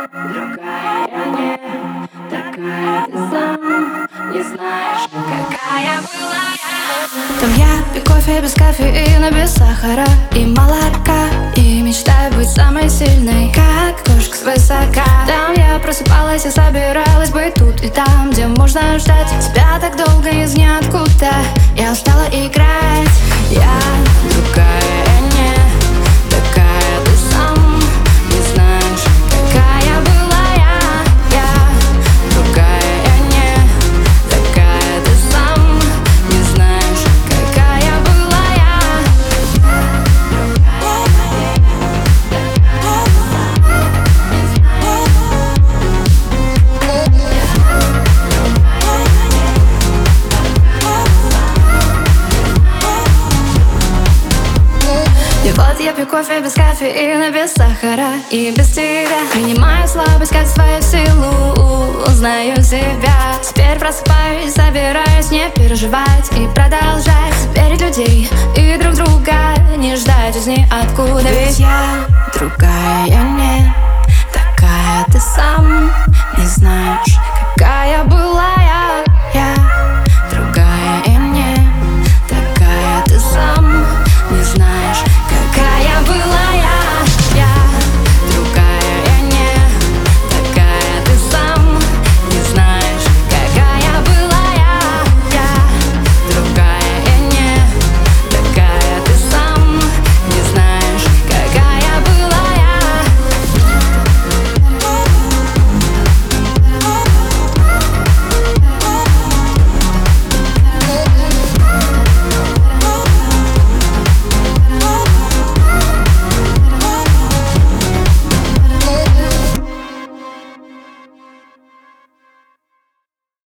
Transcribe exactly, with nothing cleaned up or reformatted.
Другая не такая, ты сам не знаешь, какая была я. Там я пью кофе без кофеина, без сахара и молока, и мечтаю быть самой сильной, как кошка свысока. Там я просыпалась и собиралась быть тут и там, где можно ждать тебя так долго из ниоткуда. Я устала играть. Я другая, не такая, ты сам не знаешь, какая была я. Я другая, не такая, ты сам не знаешь, какая была я. И вот я пью кофе без кофеина, без сахара и без тебя. Принимаю слабость как свою силу, узнаю себя. Теперь просыпаюсь, собираюсь не переживать и продолжать верить в людей и друг друга, не ждать из ниоткуда. Ведь я другая, не